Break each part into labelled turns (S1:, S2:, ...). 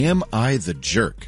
S1: Am I the jerk?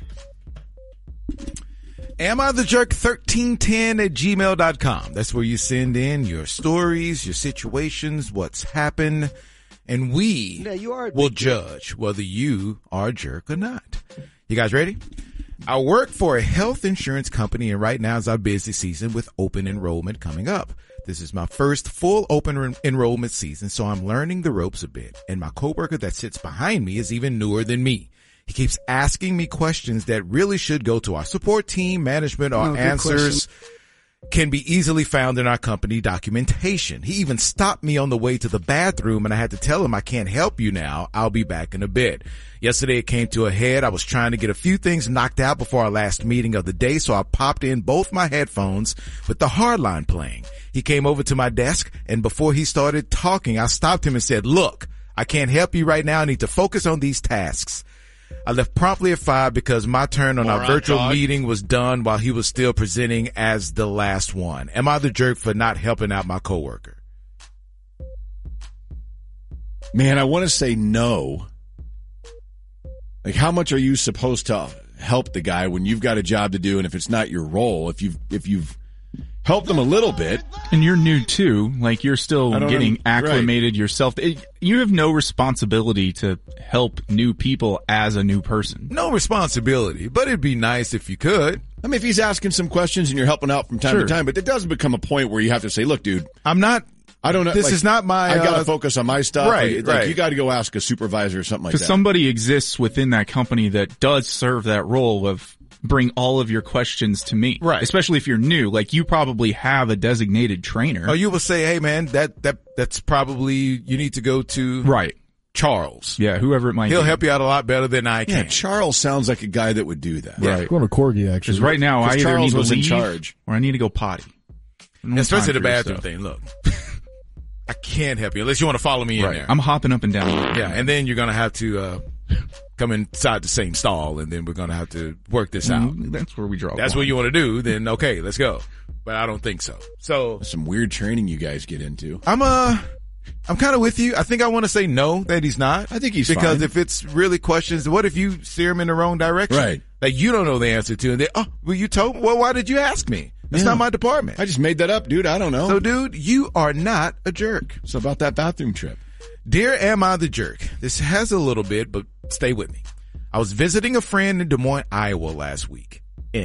S2: Am I the jerk 1310 at gmail.com. That's where you send in your stories, your situations, what's happened, and we will judge whether you are a jerk or not. You guys ready? I work for a health insurance company, and right now is our busy season with open enrollment coming up. This is my first full open enrollment season, so I'm learning the ropes a bit, and my coworker that sits behind me is even newer than me. He keeps asking me questions that really should go to our support team, management, or answers can be easily found in our company documentation. He even stopped me on the way to the bathroom, and I had to tell him I can't help you now. I'll be back in a bit. Yesterday it came to a head. I was trying to get a few things knocked out before our last meeting of the day, so I popped in both my headphones with the hardline playing. He came over to my desk, and before he started talking, I stopped him and said, "Look, I can't help you right now. I need to focus on these tasks." I left promptly at 5 because my turn on our virtual meeting was done while he was still presenting as the last one. Am I the jerk for not helping out my coworker?
S1: Man, I want to say no. Like, how much are you supposed to help the guy when you've got a job to do, and if it's not your role, if you've helped them a little bit,
S3: and you're new too, like you're still getting acclimated yourself. You have no responsibility to help new people as a new person.
S2: No responsibility, but it'd be nice if you could.
S1: I mean, if he's asking some questions and you're helping out from time to time, but it doesn't become a point where you have to say, "Look, dude, I don't know.
S2: This is not my.
S1: I got to focus on my stuff."
S2: Right.
S1: You got to go ask a supervisor or something like that.
S3: Because somebody exists within that company that does serve that role of bring all of your questions to me.
S2: Right.
S3: Especially if you're new. Like, you probably have a designated trainer.
S2: Oh, you will say, "Hey, man, that's probably, you need to go to Charles."
S3: Yeah, whoever it might be.
S2: He'll help you out a lot better than I can.
S1: Yeah, Charles sounds like a guy that would do that.
S3: Yeah. Right.
S4: Going to Corgi, actually.
S3: Because right now, I either
S1: Charles
S3: need to
S1: was
S3: leave
S1: in charge,
S3: or I need to go potty.
S2: Especially the bathroom thing. Look, I can't help you unless you want to follow me in there.
S3: I'm hopping up and down.
S2: Yeah, and then you're going to have to come inside the same stall, and then we're going to have to work this out.
S3: That's where we draw.
S2: That's what you want to do, then okay, let's go. But I don't think so. So
S1: that's some weird training you guys get into.
S2: I'm kind of with you. I think I want to say no, that he's not.
S1: I think he's
S2: because
S1: fine.
S2: if it's really questions, what if you steer him in the wrong direction?
S1: Right.
S2: That you don't know the answer to, and then, well, you told me. Well, why did you ask me? That's not my department.
S1: I just made that up, dude. I don't know.
S2: So, dude, you are not a jerk.
S1: So about that bathroom trip.
S2: Dear Am I the Jerk? This has a little bit, but stay with me. I was visiting a friend in Des Moines, Iowa last week.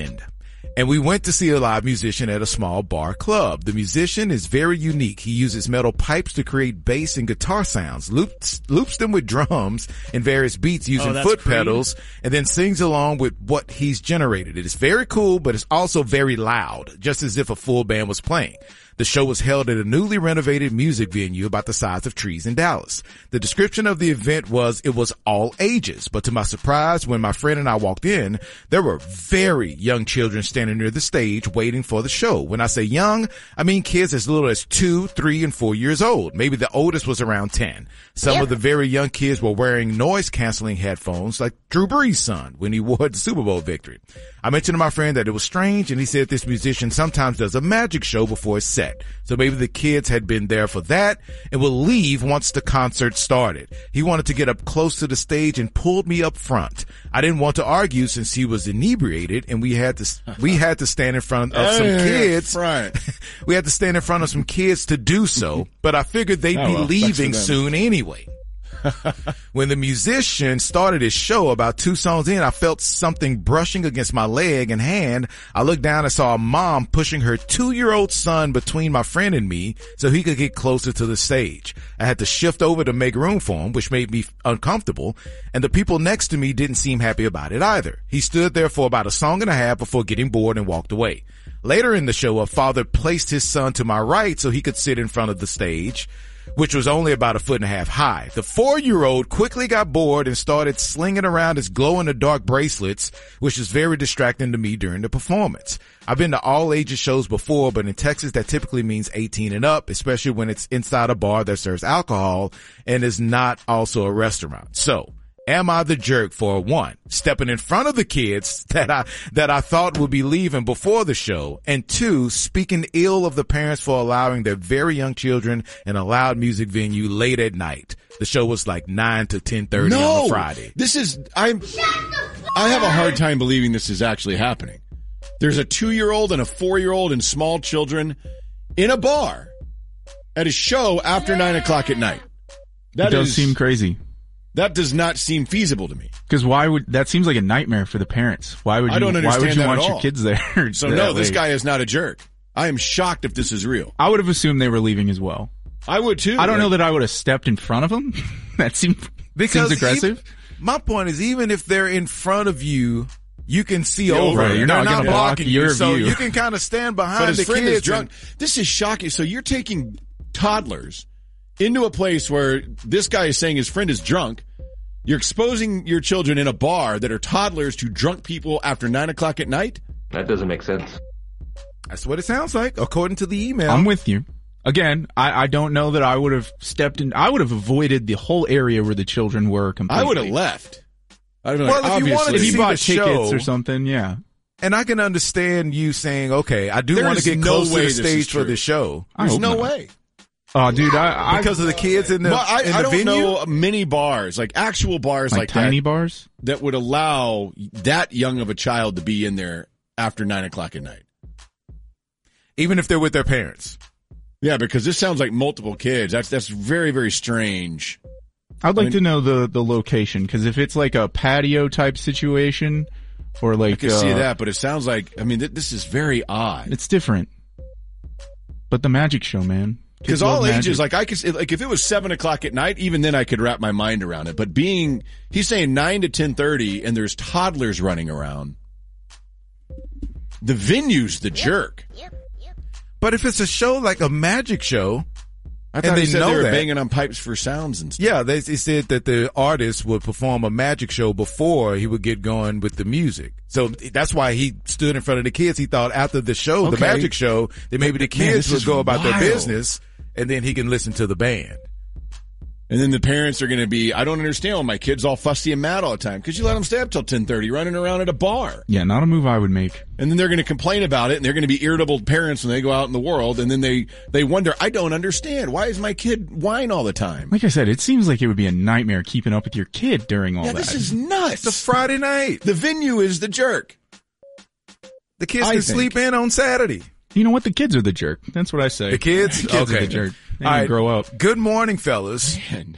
S2: And we went to see a live musician at a small bar club. The musician is very unique. He uses metal pipes to create bass and guitar sounds, loops them with drums and various beats using foot pedals, and then sings along with what he's generated. It is very cool, but it's also very loud, just as if a full band was playing. The show was held at a newly renovated music venue about the size of trees in Dallas. The description of the event was it was all ages, but to my surprise, when my friend and I walked in, there were very young children standing near the stage waiting for the show. When I say young, I mean kids as little as 2, 3, and 4 years old. Maybe the oldest was around 10. Some of the very young kids were wearing noise-canceling headphones like Drew Brees' son when he won the Super Bowl victory. I mentioned to my friend that it was strange, and he said this musician sometimes does a magic show before it's set. So maybe the kids had been there for that and will leave once the concert started. He wanted to get up close to the stage and pulled me up front. I didn't want to argue since he was inebriated, and we had to stand in front of some kids. We had to stand in front of some kids to do so, but I figured they'd be leaving soon anyway. When the musician started his show about 2 songs in, I felt something brushing against my leg and hand. I looked down and saw a mom pushing her 2-year-old son between my friend and me so he could get closer to the stage. I had to shift over to make room for him, which made me uncomfortable, and the people next to me didn't seem happy about it either. He stood there for about a song and a half before getting bored and walked away. Later in the show, a father placed his son to my right so he could sit in front of the stage, which was only about 1.5 feet high. The 4-year-old quickly got bored and started slinging around his glow-in-the-dark bracelets, which is very distracting to me during the performance. I've been to all ages shows before, but in Texas that typically means 18 and up, especially when it's inside a bar that serves alcohol and is not also a restaurant. So, am I the jerk for 1, stepping in front of the kids that I thought would be leaving before the show, and 2, speaking ill of the parents for allowing their very young children in a loud music venue late at night? The show was like 9 to 10:30 on a Friday.
S1: I have a hard time believing this is actually happening. There's a 2-year-old and a 4-year-old and small children in a bar at a show after 9 o'clock at night.
S3: That does seem crazy.
S1: That does not seem feasible to me.
S3: Because that seems like a nightmare for the parents. Why would you want your kids there?
S1: So no, this guy is not a jerk. I am shocked if this is real.
S3: I would have assumed they were leaving as well.
S1: I would too.
S3: I don't know that I would have stepped in front of them. That seems aggressive.
S2: My point is, even if they're in front of you, you can see over.
S3: Right. You're not going to block your view.
S2: So you can kind of stand behind the
S1: friend
S2: kids.
S1: Is drunk. This is shocking. So you're taking toddlers into a place where this guy is saying his friend is drunk. You're exposing your children in a bar that are toddlers to drunk people after 9 o'clock at night?
S4: That doesn't make sense.
S2: That's what it sounds like, according to the email.
S3: I'm with you. Again, I don't know that I would have stepped in. I would have avoided the whole area where the children were completely.
S1: I would have left.
S2: If you wanted to see
S3: bought
S2: the
S3: tickets
S2: show
S3: or something, yeah.
S2: And I can understand you saying, okay, I do want to get close to the stage for the show.
S1: There's no way.
S3: Oh, dude,
S2: because of the kids in the
S1: I don't
S2: venue?
S1: know many bars, like actual bars like
S3: tiny
S1: that,
S3: bars
S1: that would allow that young of a child to be in there after 9 o'clock at night.
S2: Even if they're with their parents.
S1: Yeah, because this sounds like multiple kids. That's very, very strange.
S3: I'd like to know the location, because if it's like a patio type situation or like... I
S1: can see that, but it sounds like, this is very odd.
S3: It's different. But the magic show, man.
S1: Because all ages, like if it was 7 o'clock at night, even then I could wrap my mind around it. But he's saying 9 to 10:30, and there's toddlers running around. The venue's the jerk.
S2: But if it's a show like a magic show,
S1: I thought they were banging on pipes for sounds and stuff.
S2: Yeah, they said that the artist would perform a magic show before he would get going with the music. So that's why he stood in front of the kids. He thought after the show, the magic show, that maybe the kids would go about their business, and then he can listen to the band.
S1: And then the parents are going to be, I don't understand why my kid's all fussy and mad all the time. Because you let them stay up till 10:30 running around at a bar.
S3: Yeah, not a move I would make.
S1: And then they're going to complain about it, and they're going to be irritable parents when they go out in the world. And then they wonder, I don't understand. Why is my kid whine all the time?
S3: Like I said, it seems like it would be a nightmare keeping up with your kid during all that.
S1: This is nuts.
S2: It's a Friday night.
S1: The venue is the jerk.
S2: The kids can sleep in on Saturday.
S3: You know what? The kids are the jerk. That's what I say.
S2: The kids?
S3: Are the jerk. They need to grow up.
S2: Good morning, fellas.
S1: Man.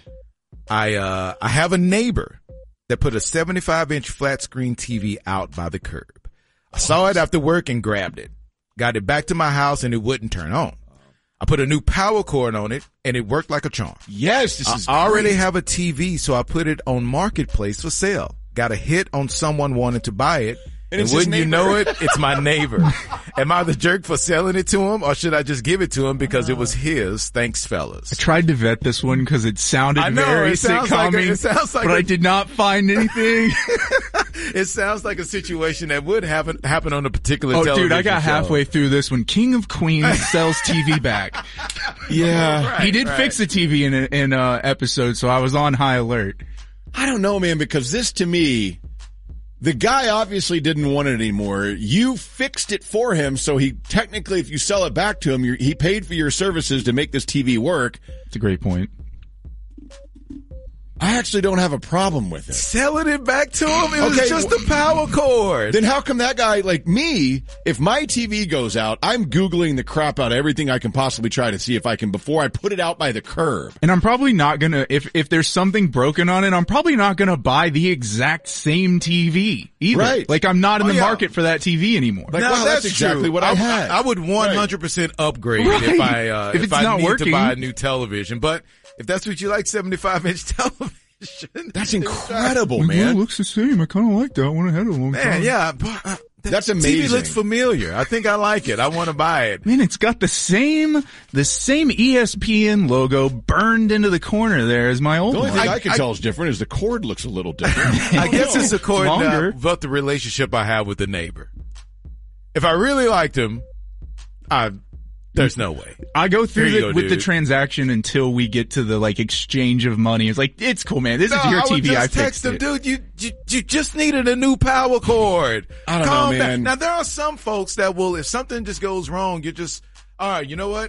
S2: I have a neighbor that put a 75-inch flat screen TV out by the curb. I saw it after work and grabbed it. Got it back to my house and it wouldn't turn on. I put a new power cord on it and it worked like a charm.
S1: Yes,
S2: I already have a TV, so I put it on Marketplace for sale. Got a hit on someone wanting to buy it. And wouldn't you know it, it's my neighbor. Am I the jerk for selling it to him, or should I just give it to him because it was his? Thanks, fellas.
S3: I tried to vet this one because it sounded very sitcom-y, but I did not find anything.
S2: It sounds like a situation that would happen on a particular television
S3: dude, I got
S2: show.
S3: halfway through this when King of Queens sells TV back. Yeah. He did fix the TV in a episode, so I was on high alert.
S1: I don't know, man, because this to me... The guy obviously didn't want it anymore. You fixed it for him, so he technically, if you sell it back to him, he paid for your services to make this TV work.
S3: That's a great point.
S1: I actually don't have a problem with it.
S2: Selling it back to him? It was just a power cord.
S1: Then how come that guy, like me, if my TV goes out, I'm Googling the crap out of everything I can possibly try to see if I can before I put it out by the curb.
S3: And I'm probably not gonna, if there's something broken on it, I'm probably not gonna buy the exact same TV either.
S1: Right.
S3: Like I'm not in the market for that TV anymore.
S1: Like, wow, that's exactly what I had.
S2: I would 100% upgrade if it's not working to buy a new television. But if that's what you like, 75-inch television.
S1: That's incredible, man.
S3: It looks the same. I kind of like that one. I had it a long time.
S2: Man, yeah.
S1: That's amazing.
S2: TV looks familiar. I think I like it. I want to buy it.
S3: Man, it's got the same ESPN logo burned into the corner there as my old one.
S1: The only thing I can tell is different is the cord looks a little different.
S2: I guess it's according to what the relationship I have with the neighbor. If I really liked him, there's no way.
S3: I go through with the transaction until we get to the exchange of money. It's like, it's cool, man. This is your TV. I fixed it.
S2: Dude, you just needed a new power cord.
S1: I don't know, man.
S2: Now there are some folks that will, if something just goes wrong, you're just, all right, you know what?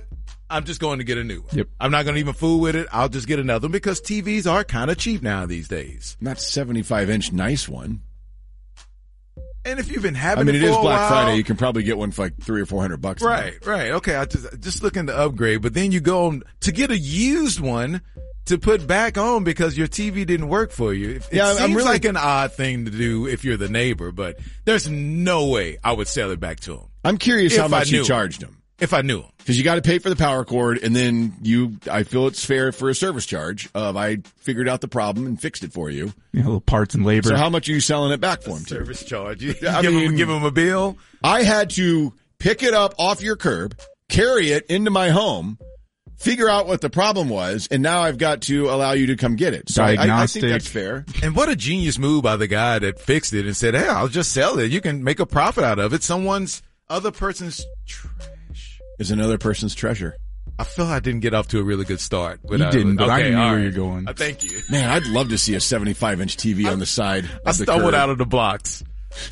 S2: I'm just going to get a new one.
S3: Yep.
S2: I'm not going to even fool with it. I'll just get another one because TVs are kind of cheap now these days.
S1: Not 75-inch nice one.
S2: And if you've been having it
S1: is
S2: for a
S1: Black
S2: while,
S1: Friday. You can probably get one for like $300 or $400.
S2: Right, right. Okay, I just looking to upgrade, but then you go on to get a used one to put back on because your TV didn't work for you. It seems really like an odd thing to do if you're the neighbor, but there's no way I would sell it back to him.
S1: I'm curious how much you charged him.
S2: If I knew him.
S1: Because you got to pay for the power cord, and then I feel it's fair for a service charge of I figured out the problem and fixed it for you.
S3: Yeah, little parts and labor.
S1: So how much are you selling it back for him?
S2: Service charge. Give him a bill?
S1: I had to pick it up off your curb, carry it into my home, figure out what the problem was, and now I've got to allow you to come get it. So I think that's fair.
S2: And what a genius move by the guy that fixed it and said, hey, I'll just sell it. You can make a profit out of it. Other person's trash
S1: is another person's treasure.
S2: I feel I didn't get off to a really good start.
S3: You didn't, but I knew where you're going.
S2: Thank you.
S1: Man, I'd love to see a 75-inch TV on the side.
S2: I stumbled out of the blocks.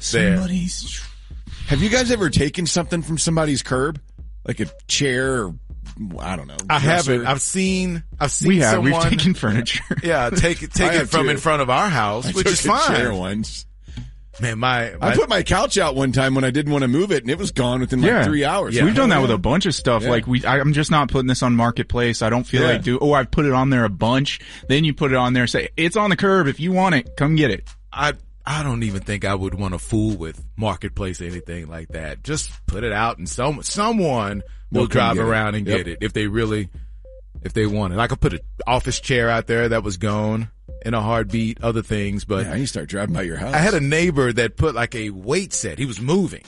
S1: Have you guys ever taken something from somebody's curb? Like a chair or, I don't know.
S2: I haven't. I've seen
S3: We've
S2: someone.
S3: taken furniture.
S2: Yeah, take it from in front of our house, which is fine.
S1: Chair once.
S2: Man,
S1: I put my couch out one time when I didn't want to move it, and it was gone within 3 hours.
S3: Yeah. We've done that with a bunch of stuff. Yeah. Like I'm just not putting this on Marketplace. I don't feel like I've put it on there a bunch. Then you put it on there and say, it's on the curb. If you want it, come get it.
S2: I don't even think I would want to fool with Marketplace or anything like that. Just put it out and someone will drive around and get it if they want it. I could put an office chair out there that was gone in a heartbeat, other things, but
S1: you start driving by your house.
S2: I had a neighbor that put like a weight set. He was moving.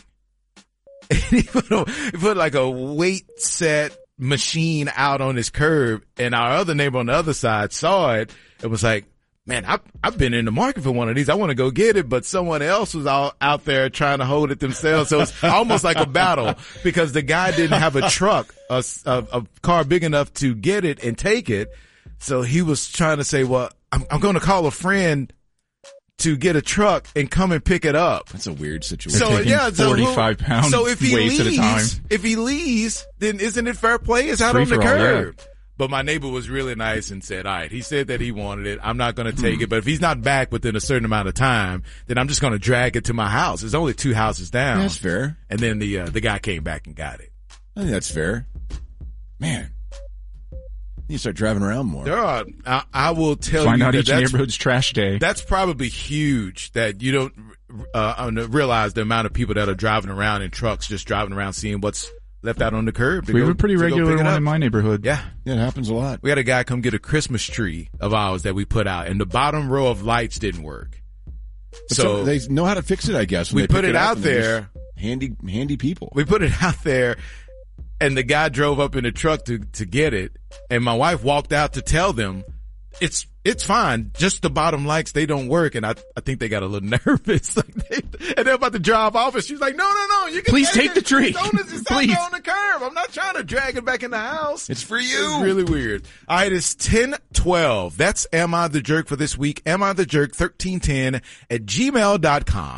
S2: He put like a weight set machine out on his curb, and our other neighbor on the other side saw it and was like, man, I've been in the market for one of these. I want to go get it, but someone else was out there trying to hold it themselves. So it's almost like a battle because the guy didn't have a truck, a car big enough to get it and take it. So he was trying to say, well, I'm going to call a friend to get a truck and come and pick it up.
S1: That's a weird situation.
S3: So 45 pounds.
S2: So if he
S3: weights
S2: leaves,
S3: at a time.
S2: if he leaves, then isn't it fair play? It's out on the curb. Yeah. But my neighbor was really nice and said, all right, he said that he wanted it. I'm not going to take it. But if he's not back within a certain amount of time, then I'm just going to drag it to my house. It's only 2 houses down.
S1: That's fair.
S2: And then the guy came back and got it.
S1: I think that's fair. Man. You start driving around more.
S2: I will tell
S3: Find
S2: you
S3: out
S2: that
S3: each neighborhood's trash day.
S2: That's probably huge that you don't realize the amount of people that are driving around in trucks, just driving around seeing what's left out on the curb.
S3: We have a pretty regular one in my neighborhood.
S2: Yeah.
S1: It happens a lot.
S2: We had a guy come get a Christmas tree of ours that we put out, and the bottom row of lights didn't work.
S1: So they know how to fix it, I guess.
S2: We put it out there.
S1: Handy people.
S2: We put it out there. And the guy drove up in the truck to get it. And my wife walked out to tell them it's fine. Just the bottom lights, they don't work. And I think they got a little nervous. And they're about to drive off. And she's like, no. You can
S3: Please take the tree.
S2: Please. On the curb. I'm not trying to drag it back in the house.
S1: It's for you.
S2: It's really weird. All right. It's 10:12. That's Am I the Jerk for this week. Am I the Jerk 1310 @gmail.com.